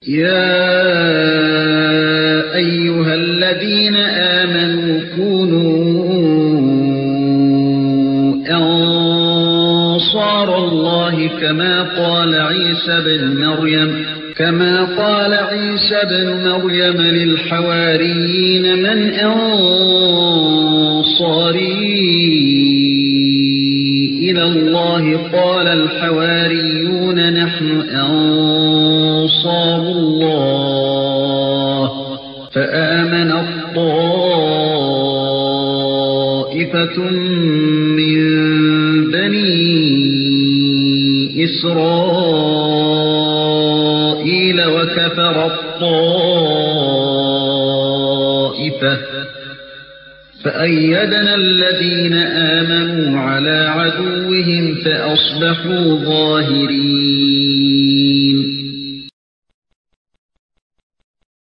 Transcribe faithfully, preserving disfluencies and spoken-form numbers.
يا أيها الذين آمنوا كونوا أنصار الله كما قال عيسى بن مريم كما قال عيسى بن مريم للحواريين من أنصاري إلى الله قال الحواريون نحن أنصار الله فآمن الطائفة من بني إسرائيل وكفر الطائفة فأيدنا الذين آمنوا على عدوهم فأصبحوا ظاهرين